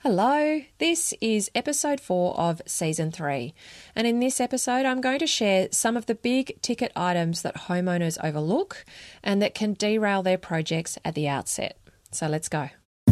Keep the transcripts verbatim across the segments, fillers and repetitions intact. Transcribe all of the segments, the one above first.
Hello, this is episode four of season three, and in this episode I'm going to share some of the big ticket items that homeowners overlook and that can derail their projects at the outset. So let's go.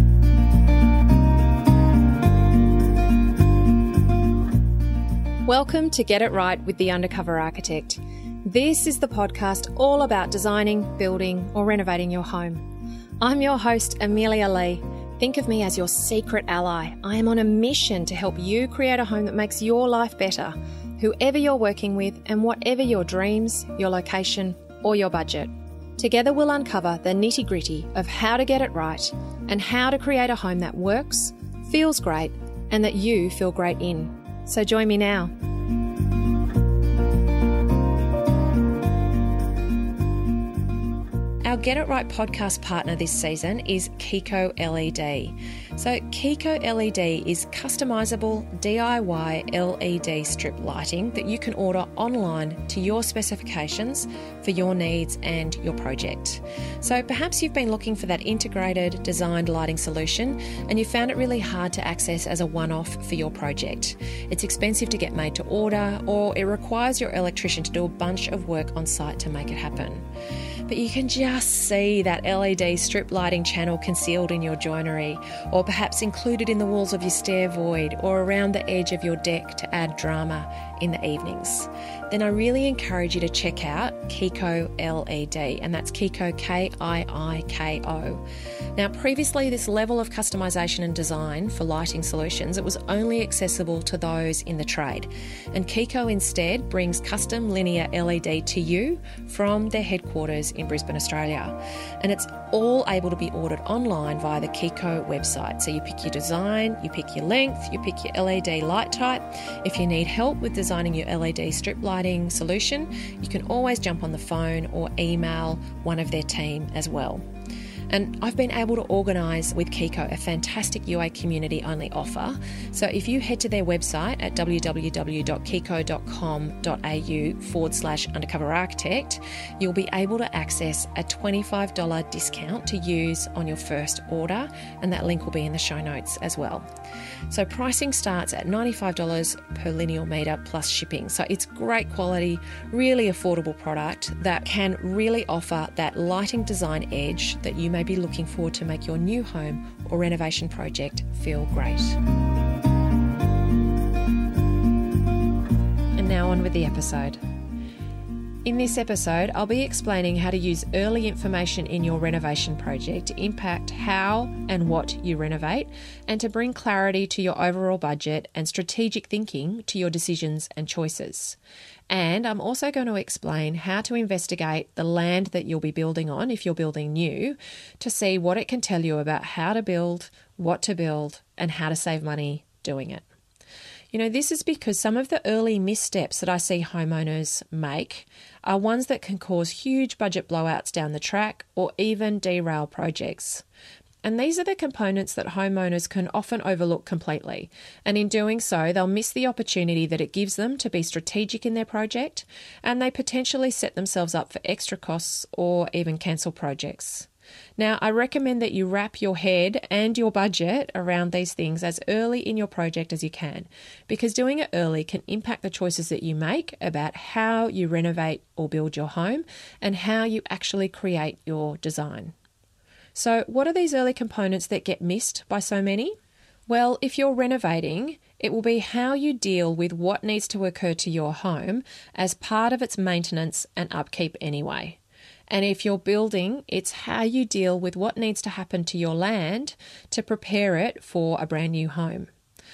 Welcome to Get It Right with the Undercover Architect. This is the podcast all about designing, building or renovating your home. I'm your host, Amelia Lee. Think of me as your secret ally. I am on a mission to help you create a home that makes your life better, whoever you're working with and whatever your dreams, your location or your budget. Together we'll uncover the nitty-gritty of how to get it right and how to create a home that works, feels great and that you feel great in. So join me now. Our Get It Right podcast partner this season is Kiko L E D. So Kiko L E D is customisable D I Y L E D strip lighting that you can order online to your specifications for your needs and your project. So perhaps you've been looking for that integrated designed lighting solution and you found it really hard to access as a one-off for your project. It's expensive to get made to order, or it requires your electrician to do a bunch of work on site to make it happen. But you can just see that L E D strip lighting channel concealed in your joinery, or perhaps included in the walls of your stair void or around the edge of your deck to add drama in the evenings. Then I really encourage you to check out Kiko L E D, and that's Kiko, K I I K O. Now, previously this level of customisation and design for lighting solutions, it was only accessible to those in the trade. And Kiko instead brings custom linear L E D to you from their headquarters in Brisbane, Australia. And it's all able to be ordered online via the Kiko website. So you pick your design, you pick your length, you pick your L E D light type. If you need help with designing your L E D strip lighting solution, you can always jump on the phone or email one of their team as well. And I've been able to organise with Kiko a fantastic U A community only offer. So if you head to their website at www.kiko.com.au forward slash undercover architect, you'll be able to access a twenty-five dollars discount to use on your first order, and that link will be in the show notes as well. So pricing starts at ninety-five dollars per lineal metre plus shipping. So it's great quality, really affordable product that can really offer that lighting design edge that you may be looking for to make your new home or renovation project feel great. And now on with the episode. In this episode, I'll be explaining how to use early information in your renovation project to impact how and what you renovate, and to bring clarity to your overall budget and strategic thinking to your decisions and choices. And I'm also going to explain how to investigate the land that you'll be building on if you're building new, to see what it can tell you about how to build, what to build, and how to save money doing it. You know, this is because some of the early missteps that I see homeowners make are ones that can cause huge budget blowouts down the track or even derail projects. And these are the components that homeowners can often overlook completely. And in doing so, they'll miss the opportunity that it gives them to be strategic in their project, and they potentially set themselves up for extra costs or even cancel projects. Now, I recommend that you wrap your head and your budget around these things as early in your project as you can, because doing it early can impact the choices that you make about how you renovate or build your home and how you actually create your design. So, what are these early components that get missed by so many? Well, if you're renovating, it will be how you deal with what needs to occur to your home as part of its maintenance and upkeep anyway. And if you're building, it's how you deal with what needs to happen to your land to prepare it for a brand new home.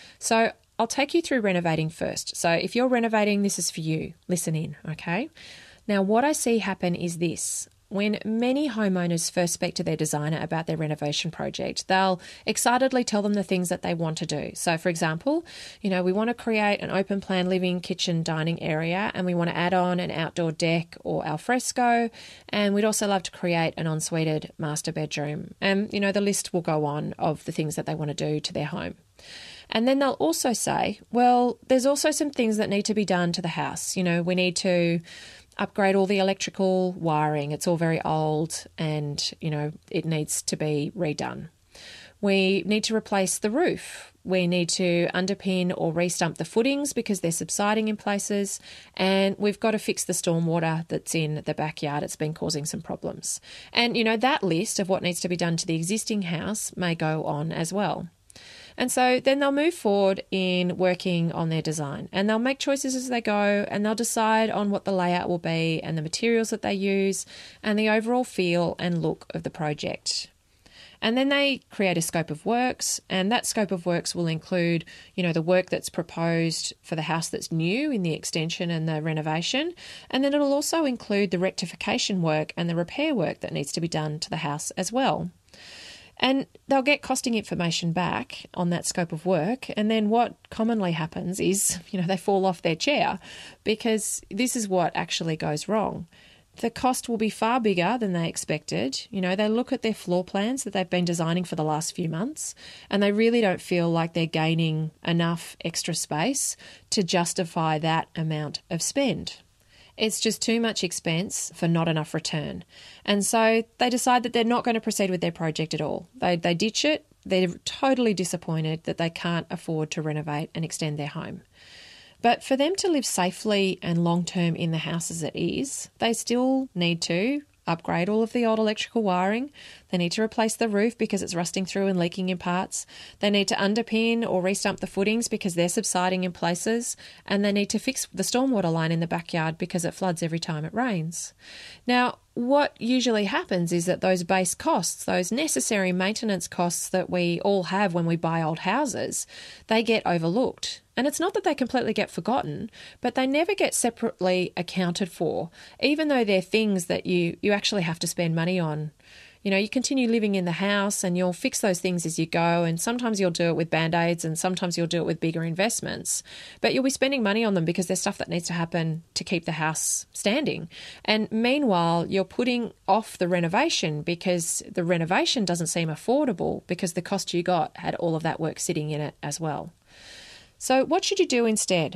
So I'll take you through renovating first. So if you're renovating, this is for you. Listen in, okay? Now, what I see happen is this. When many homeowners first speak to their designer about their renovation project, they'll excitedly tell them the things that they want to do. So, for example, you know, we want to create an open plan living, kitchen, dining area, and we want to add on an outdoor deck or al fresco, and we'd also love to create an ensuite master bedroom. And, you know, the list will go on of the things that they want to do to their home. And then they'll also say, well, there's also some things that need to be done to the house. You know, we need to upgrade all the electrical wiring. It's all very old and, you know, it needs to be redone. We need to replace the roof. We need to underpin or restump the footings because they're subsiding in places. And we've got to fix the stormwater that's in the backyard. It's been causing some problems. And, you know, that list of what needs to be done to the existing house may go on as well. And so then they'll move forward in working on their design, and they'll make choices as they go, and they'll decide on what the layout will be and the materials that they use and the overall feel and look of the project. And then they create a scope of works, and that scope of works will include, you know, the work that's proposed for the house that's new in the extension and the renovation. And then it'll also include the rectification work and the repair work that needs to be done to the house as well. And they'll get costing information back on that scope of work. And then what commonly happens is, you know, they fall off their chair because this is what actually goes wrong. The cost will be far bigger than they expected. You know, they look at their floor plans that they've been designing for the last few months, and they really don't feel like they're gaining enough extra space to justify that amount of spend. It's just too much expense for not enough return. And so they decide that they're not going to proceed with their project at all. They they ditch it. They're totally disappointed that they can't afford to renovate and extend their home. But for them to live safely and long-term in the house as it is, they still need to upgrade all of the old electrical wiring. They need to replace the roof because it's rusting through and leaking in parts. They need to underpin or restump the footings because they're subsiding in places. And they need to fix the stormwater line in the backyard because it floods every time it rains. Now, what usually happens is that those base costs, those necessary maintenance costs that we all have when we buy old houses, they get overlooked. And it's not that they completely get forgotten, but they never get separately accounted for, even though they're things that you, you actually have to spend money on. You know, you continue living in the house and you'll fix those things as you go, and sometimes you'll do it with Band-Aids and sometimes you'll do it with bigger investments. But you'll be spending money on them because there's stuff that needs to happen to keep the house standing. And meanwhile, you're putting off the renovation because the renovation doesn't seem affordable because the cost you got had all of that work sitting in it as well. So what should you do instead?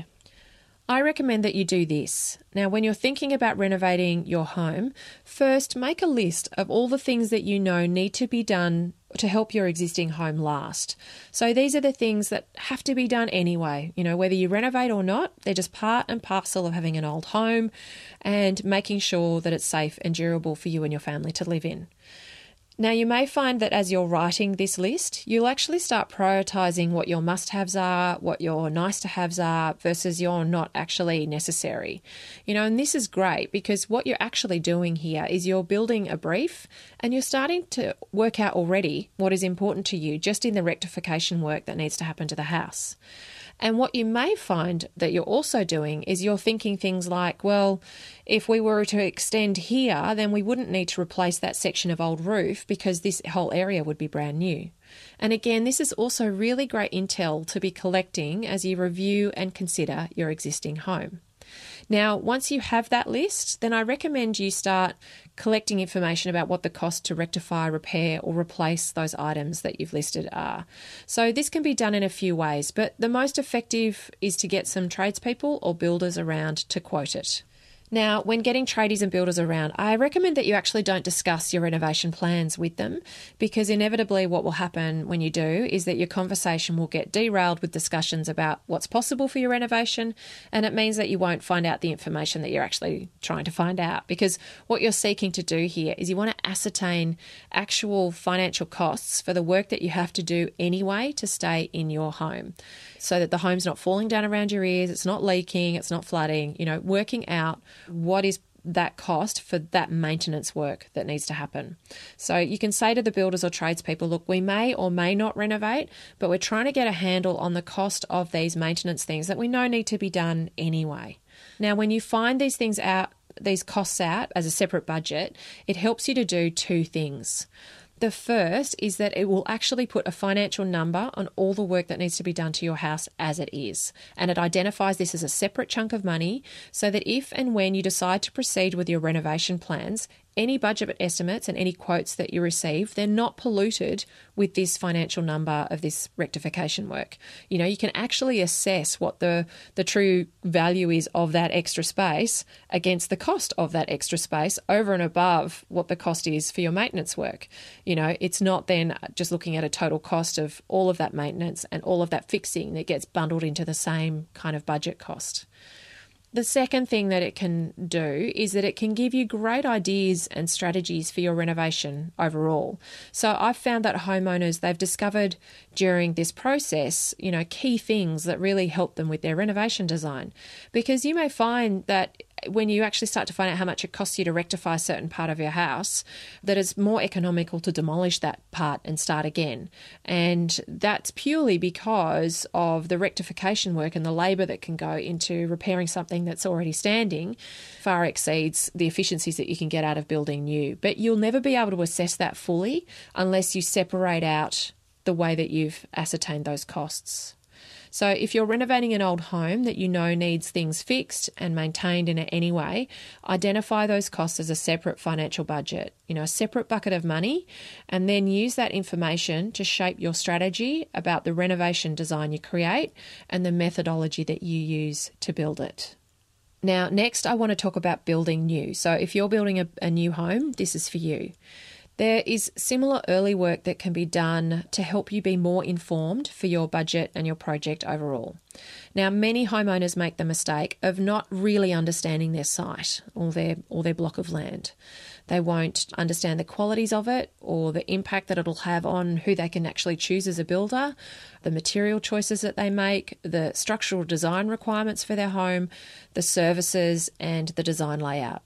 I recommend that you do this. Now, when you're thinking about renovating your home, first make a list of all the things that you know need to be done to help your existing home last. So these are the things that have to be done anyway. You know, whether you renovate or not, they're just part and parcel of having an old home and making sure that it's safe and durable for you and your family to live in. Now, you may find that as you're writing this list, you'll actually start prioritising what your must-haves are, what your nice-to-haves are, versus your not actually necessary. You know, and this is great because what you're actually doing here is you're building a brief and you're starting to work out already what is important to you just in the rectification work that needs to happen to the house. And what you may find that you're also doing is you're thinking things like, well, if we were to extend here, then we wouldn't need to replace that section of old roof because this whole area would be brand new. And again, this is also really great intel to be collecting as you review and consider your existing home. Now, once you have that list, then I recommend you start collecting information about what the cost to rectify, repair, or replace those items that you've listed are. So this can be done in a few ways, but the most effective is to get some tradespeople or builders around to quote it. Now, when getting tradies and builders around, I recommend that you actually don't discuss your renovation plans with them because inevitably what will happen when you do is that your conversation will get derailed with discussions about what's possible for your renovation, and it means that you won't find out the information that you're actually trying to find out, because what you're seeking to do here is you want to ascertain actual financial costs for the work that you have to do anyway to stay in your home, so that the home's not falling down around your ears, it's not leaking, it's not flooding, you know, working out what is that cost for that maintenance work that needs to happen. So you can say to the builders or tradespeople, look, we may or may not renovate, but we're trying to get a handle on the cost of these maintenance things that we know need to be done anyway. Now, when you find these things out, these costs out as a separate budget, it helps you to do two things. The first is that it will actually put a financial number on all the work that needs to be done to your house as it is. And it identifies this as a separate chunk of money so that if and when you decide to proceed with your renovation plans, any budget estimates and any quotes that you receive, they're not polluted with this financial number of this rectification work. You know, you can actually assess what the, the true value is of that extra space against the cost of that extra space over and above what the cost is for your maintenance work. You know, it's not then just looking at a total cost of all of that maintenance and all of that fixing that gets bundled into the same kind of budget cost. The second thing that it can do is that it can give you great ideas and strategies for your renovation overall. So I've found that homeowners, they've discovered during this process, you know, key things that really help them with their renovation design. Because you may find that when you actually start to find out how much it costs you to rectify a certain part of your house, that it's more economical to demolish that part and start again. And that's purely because of the rectification work and the labour that can go into repairing something that's already standing far exceeds the efficiencies that you can get out of building new. But you'll never be able to assess that fully unless you separate out the way that you've ascertained those costs. So if you're renovating an old home that you know needs things fixed and maintained in any way, identify those costs as a separate financial budget, you know, a separate bucket of money, and then use that information to shape your strategy about the renovation design you create and the methodology that you use to build it. Now, next I want to talk about building new. So if you're building a, a new home, this is for you. There is similar early work that can be done to help you be more informed for your budget and your project overall. Now, many homeowners make the mistake of not really understanding their site or their or their block of land. They won't understand the qualities of it or the impact that it'll have on who they can actually choose as a builder, the material choices that they make, the structural design requirements for their home, the services, and the design layout.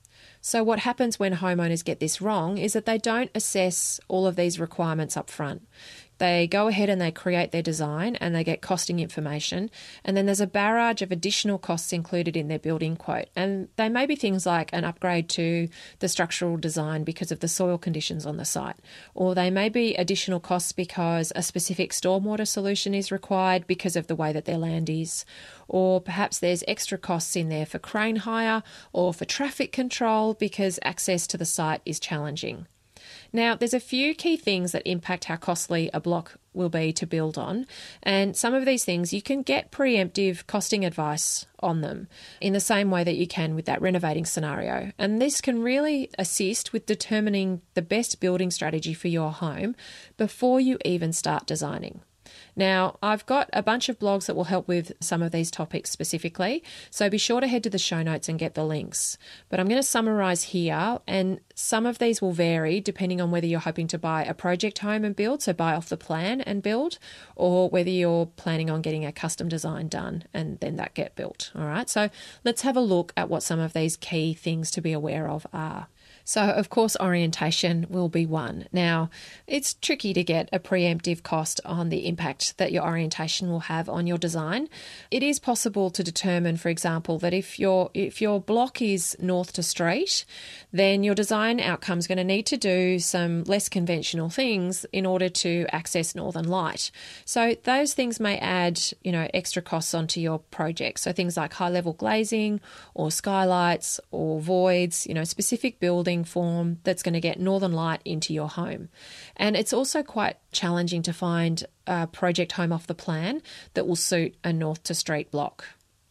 So what happens when homeowners get this wrong is that they don't assess all of these requirements up front. They go ahead and they create their design and they get costing information, and then there's a barrage of additional costs included in their building quote. And they may be things like an upgrade to the structural design because of the soil conditions on the site, or they may be additional costs because a specific stormwater solution is required because of the way that their land is, or perhaps there's extra costs in there for crane hire or for traffic control because access to the site is challenging. Now, there's a few key things that impact how costly a block will be to build on, and some of these things you can get preemptive costing advice on them in the same way that you can with that renovating scenario. And this can really assist with determining the best building strategy for your home before you even start designing. Now, I've got a bunch of blogs that will help with some of these topics specifically, so be sure to head to the show notes and get the links. But I'm going to summarise here, and some of these will vary depending on whether you're hoping to buy a project home and build, so buy off the plan and build, or whether you're planning on getting a custom design done and then that get built. All right, so let's have a look at what some of these key things to be aware of are. So, of course, orientation will be one. Now, it's tricky to get a preemptive cost on the impact that your orientation will have on your design. It is possible to determine, for example, that if your if your block is north to street, then your design outcome is going to need to do some less conventional things in order to access northern light. So those things may add, you know, extra costs onto your project. So things like high-level glazing or skylights or voids, you know, specific building form that's going to get northern light into your home. And it's also quite challenging to find a project home off the plan that will suit a north to street block.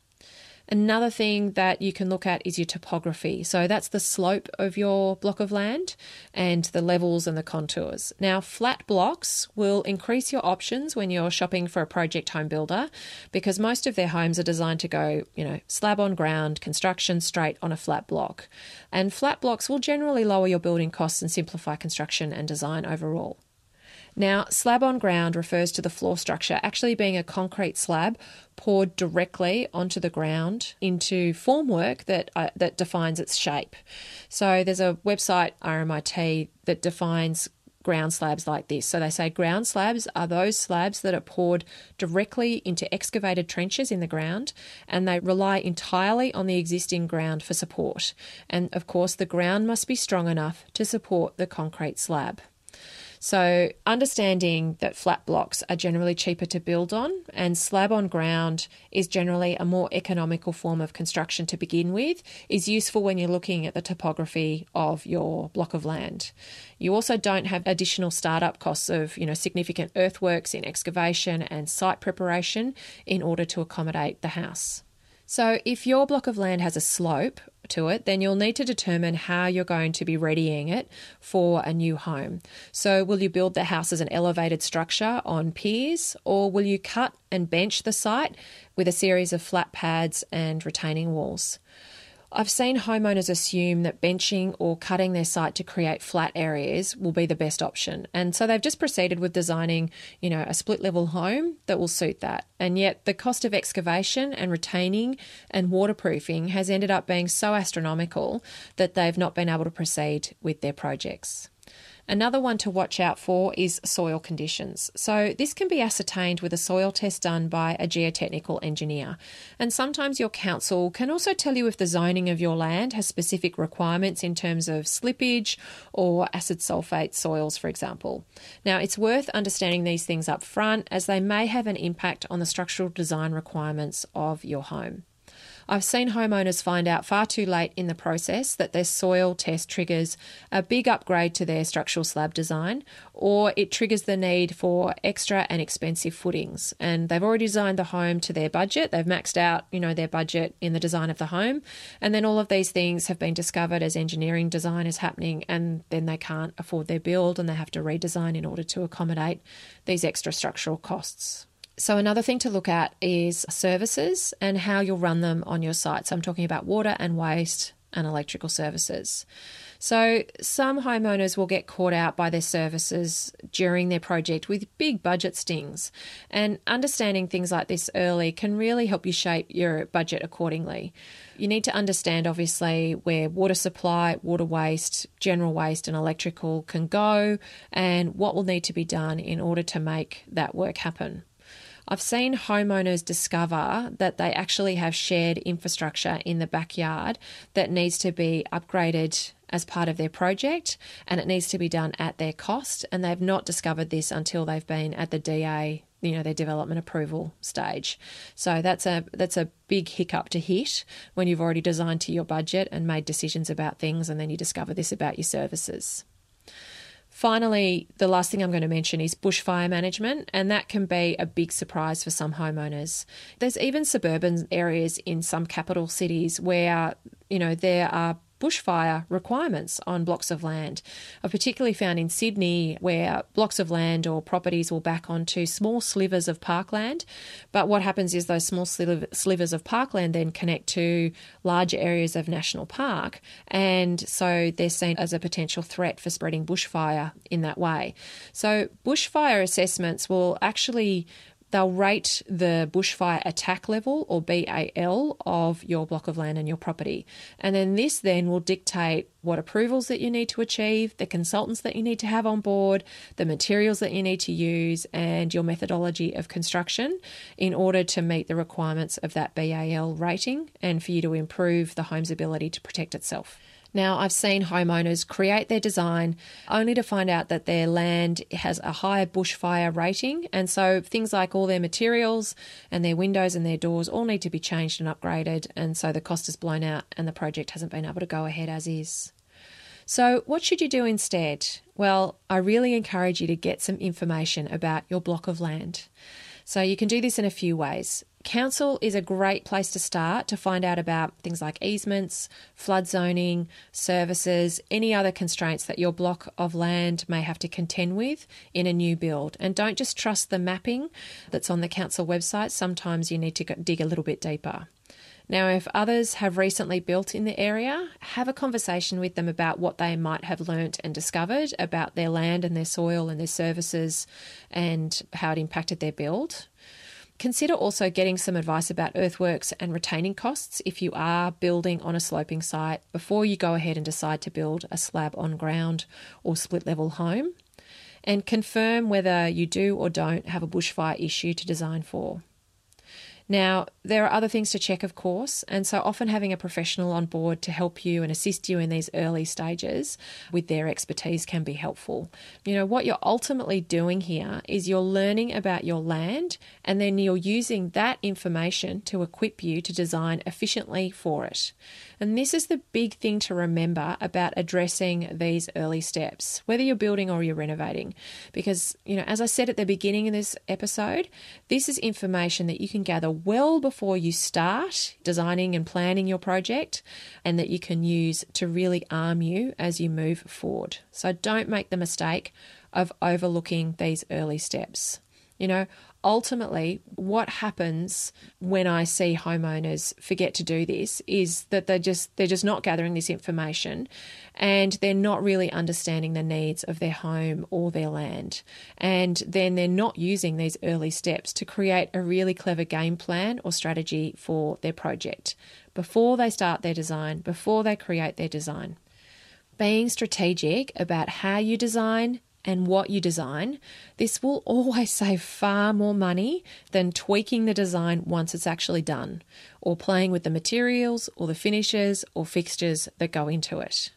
Another thing that you can look at is your topography. So that's the slope of your block of land and the levels and the contours. Now, flat blocks will increase your options when you're shopping for a project home builder because most of their homes are designed to go, you know, slab on ground, construction straight on a flat block. And flat blocks will generally lower your building costs and simplify construction and design overall. Now, slab on ground refers to the floor structure actually being a concrete slab poured directly onto the ground into formwork that uh, that defines its shape. So there's a website, R M I T, that defines ground slabs like this. So they say ground slabs are those slabs that are poured directly into excavated trenches in the ground, and they rely entirely on the existing ground for support. And of course, the ground must be strong enough to support the concrete slab. So understanding that flat blocks are generally cheaper to build on and slab on ground is generally a more economical form of construction to begin with is useful when you're looking at the topography of your block of land. You also don't have additional startup costs of, you know, significant earthworks in excavation and site preparation in order to accommodate the house. So if your block of land has a slope to it, then you'll need to determine how you're going to be readying it for a new home. So will you build the house as an elevated structure on piers, or will you cut and bench the site with a series of flat pads and retaining walls? I've seen homeowners assume that benching or cutting their site to create flat areas will be the best option. And so they've just proceeded with designing, you know, a split level home that will suit that. And yet the cost of excavation and retaining and waterproofing has ended up being so astronomical that they've not been able to proceed with their projects. Another one to watch out for is soil conditions. So this can be ascertained with a soil test done by a geotechnical engineer. And sometimes your council can also tell you if the zoning of your land has specific requirements in terms of slippage or acid sulfate soils, for example. Now, it's worth understanding these things up front as they may have an impact on the structural design requirements of your home. I've seen homeowners find out far too late in the process that their soil test triggers a big upgrade to their structural slab design, or it triggers the need for extra and expensive footings. And they've already designed the home to their budget. They've maxed out, you know, their budget in the design of the home. And then all of these things have been discovered as engineering design is happening, and then they can't afford their build and they have to redesign in order to accommodate these extra structural costs. So another thing to look at is services and how you'll run them on your site. So I'm talking about water and waste and electrical services. So some homeowners will get caught out by their services during their project with big budget stings. And understanding things like this early can really help you shape your budget accordingly. You need to understand, obviously, where water supply, water waste, general waste and electrical can go and what will need to be done in order to make that work happen. I've seen homeowners discover that they actually have shared infrastructure in the backyard that needs to be upgraded as part of their project, and it needs to be done at their cost, and they've not discovered this until they've been at the D A, you know, their development approval stage. So that's a that's a big hiccup to hit when you've already designed to your budget and made decisions about things, and then you discover this about your services. Finally, the last thing I'm going to mention is bushfire management, and that can be a big surprise for some homeowners. There's even suburban areas in some capital cities where, you know, there are bushfire requirements on blocks of land. I've particularly found in Sydney where blocks of land or properties will back onto small slivers of parkland. But what happens is those small slivers of parkland then connect to larger areas of national park. And so they're seen as a potential threat for spreading bushfire in that way. So bushfire assessments will actually They'll rate the bushfire attack level, or B A L, of your block of land and your property. And then this then will dictate what approvals that you need to achieve, the consultants that you need to have on board, the materials that you need to use, and your methodology of construction in order to meet the requirements of that B A L rating and for you to improve the home's ability to protect itself. Now, I've seen homeowners create their design only to find out that their land has a higher bushfire rating, and so things like all their materials and their windows and their doors all need to be changed and upgraded, and so the cost is blown out and the project hasn't been able to go ahead as is. So what should you do instead? Well, I really encourage you to get some information about your block of land. So you can do this in a few ways. Council is a great place to start to find out about things like easements, flood zoning, services, any other constraints that your block of land may have to contend with in a new build. And don't just trust the mapping that's on the council website. Sometimes you need to dig a little bit deeper. Now, if others have recently built in the area, have a conversation with them about what they might have learnt and discovered about their land and their soil and their services and how it impacted their build. Consider also getting some advice about earthworks and retaining costs if you are building on a sloping site before you go ahead and decide to build a slab on ground or split level home. And confirm whether you do or don't have a bushfire issue to design for. Now, there are other things to check, of course, and so often having a professional on board to help you and assist you in these early stages with their expertise can be helpful. You know, what you're ultimately doing here is you're learning about your land, and then you're using that information to equip you to design efficiently for it. And this is the big thing to remember about addressing these early steps, whether you're building or you're renovating. Because, you know, as I said at the beginning of this episode, this is information that you can gather well before you start designing and planning your project, and that you can use to really arm you as you move forward. So don't make the mistake of overlooking these early steps. You know, ultimately, what happens when I see homeowners forget to do this is that they're just they're just not gathering this information, and they're not really understanding the needs of their home or their land. And then they're not using these early steps to create a really clever game plan or strategy for their project before they start their design, before they create their design. Being strategic about how you design and what you design, this will always save far more money than tweaking the design once it's actually done, or playing with the materials or the finishes or fixtures that go into it.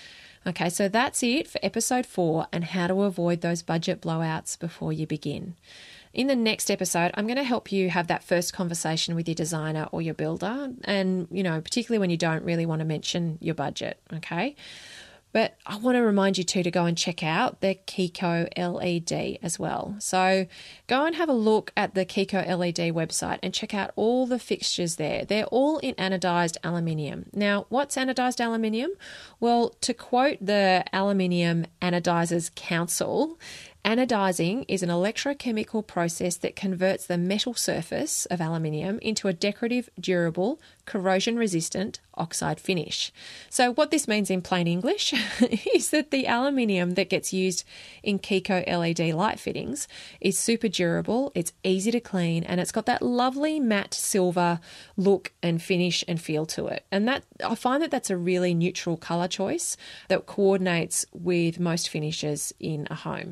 Okay, so that's it for episode four and how to avoid those budget blowouts before you begin. In the next episode, I'm going to help you have that first conversation with your designer or your builder, and, you know, particularly when you don't really want to mention your budget, okay? But I want to remind you too to go and check out the Kiko L E D as well. So go and have a look at the Kiko L E D website and check out all the fixtures there. They're all in anodized aluminium. Now, what's anodized aluminium? Well, to quote the Aluminium Anodizers Council, anodizing is an electrochemical process that converts the metal surface of aluminium into a decorative, durable, corrosion-resistant oxide finish. So what this means in plain English is that the aluminium that gets used in Kiko L E D light fittings is super durable, it's easy to clean, and it's got that lovely matte silver look and finish and feel to it. And that I find that that's a really neutral colour choice that coordinates with most finishes in a home.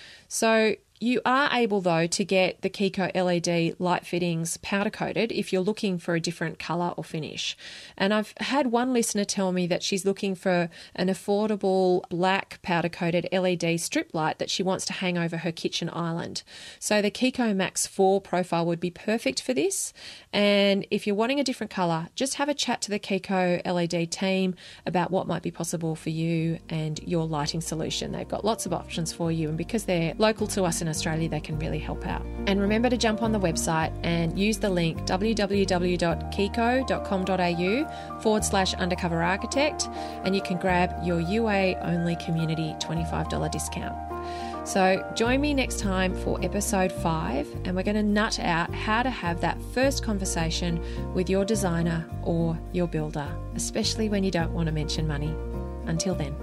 So you are able, though, to get the Kiko L E D light fittings powder coated if you're looking for a different colour or finish. And I've had one listener tell me that she's looking for an affordable black powder coated L E D strip light that she wants to hang over her kitchen island. So the Kiko Max four profile would be perfect for this. And if you're wanting a different colour, just have a chat to the Kiko L E D team about what might be possible for you and your lighting solution. They've got lots of options for you, and because they're local to us in Australia, they can really help out. And remember to jump on the website and use the link www.kiko.com.au forward slash undercover architect, and you can grab your U A only community twenty-five dollars discount. So join me next time for episode five, and we're going to nut out how to have that first conversation with your designer or your builder, especially when you don't want to mention money. Until then.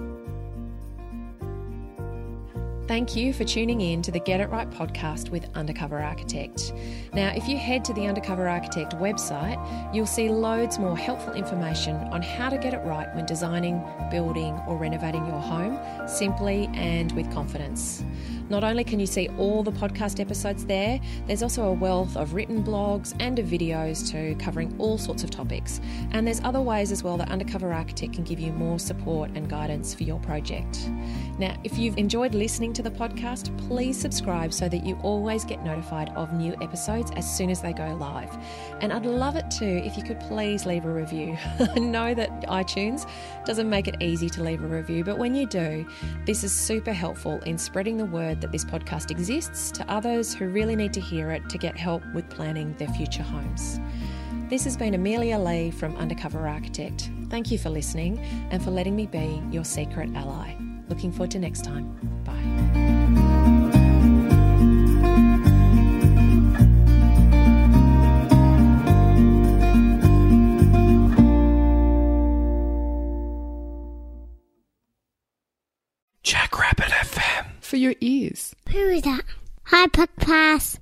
Thank you for tuning in to the Get It Right podcast with Undercover Architect. Now, if you head to the Undercover Architect website, you'll see loads more helpful information on how to get it right when designing, building, or renovating your home simply and with confidence. Not only can you see all the podcast episodes there, there's also a wealth of written blogs and of videos too, covering all sorts of topics. And there's other ways as well that Undercover Architect can give you more support and guidance for your project. Now, if you've enjoyed listening to the podcast, please subscribe so that you always get notified of new episodes as soon as they go live. And I'd love it too if you could please leave a review. I know that iTunes doesn't make it easy to leave a review, but when you do, this is super helpful in spreading the word that this podcast exists to others who really need to hear it to get help with planning their future homes. This has been Amelia Lee from Undercover Architect. Thank you for listening and for letting me be your secret ally. Looking forward to next time. Bye. Jackrabbit F M. For your ears. Who is that? Hi, Podcast.